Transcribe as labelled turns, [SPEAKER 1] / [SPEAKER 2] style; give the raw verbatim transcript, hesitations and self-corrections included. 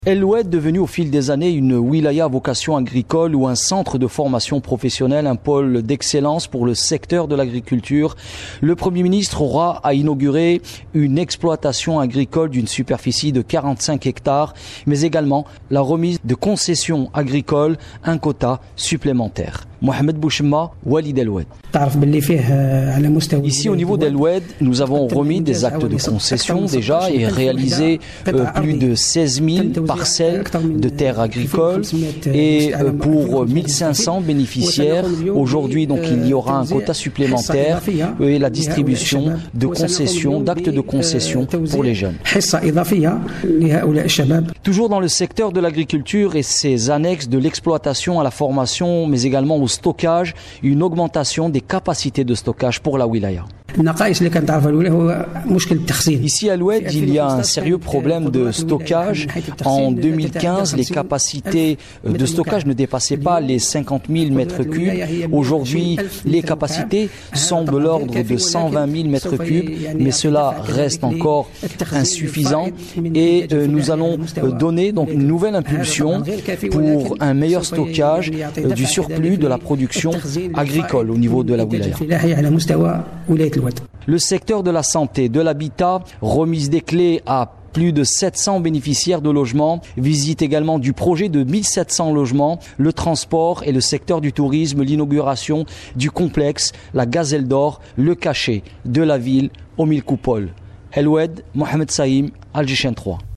[SPEAKER 1] El Oued, devenu au fil des années une wilaya à vocation agricole ou un centre de formation professionnelle, un pôle d'excellence pour le secteur de l'agriculture, le Premier ministre aura à inaugurer une exploitation agricole d'une superficie de quarante-cinq hectares, mais également la remise de concessions agricoles, un quota supplémentaire. Mohamed Bouchma, Walid El Oued. Ici, au niveau d'El Oued, nous avons remis des actes de concession déjà et réalisé euh, plus de seize mille parcelles de terres agricoles et euh, pour mille cinq cents bénéficiaires. Aujourd'hui, donc, il y aura un quota supplémentaire et la distribution de concessions, d'actes de concession pour les jeunes. Toujours dans le secteur de l'agriculture et ses annexes de l'exploitation à la formation, mais également au stockage, une augmentation des capacités de stockage pour la wilaya. Ici à l'Oued, il y a un sérieux problème de stockage. En deux mille quinze, les capacités de stockage ne dépassaient pas les cinquante mille mètres cubes. Aujourd'hui, les capacités sont de l'ordre de cent vingt mille mètres cubes, mais cela reste encore insuffisant et euh, nous allons donner donc une nouvelle impulsion pour un meilleur stockage euh, du surplus de la production agricole au niveau de la wilaya. Le secteur de la santé, de l'habitat, remise des clés à plus de sept cents bénéficiaires de logements, visite également du projet de mille sept cents logements, le transport et le secteur du tourisme, l'inauguration du complexe, la gazelle d'or, le cachet de la ville aux mille coupoles. El Oued, Mohamed Saïm, Alger trois.